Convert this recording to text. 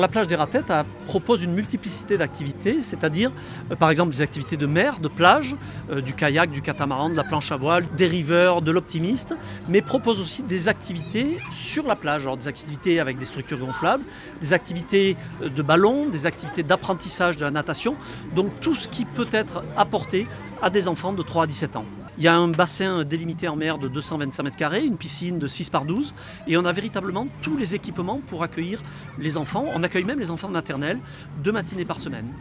La plage des Ratettes propose une multiplicité d'activités, c'est-à-dire par exemple des activités de mer, de plage, du kayak, du catamaran, de la planche à voile, des riveurs, de l'optimiste, mais propose aussi des activités sur la plage, alors des activités avec des structures gonflables, des activités de ballon, des activités d'apprentissage de la natation, donc tout ce qui peut être apporté à des enfants de 3 à 17 ans. Il y a un bassin délimité en mer de 225 mètres carrés, une piscine de 6 par 12 et on a véritablement tous les équipements pour accueillir les enfants. On accueille même les enfants de maternelle 2 matinées par semaine.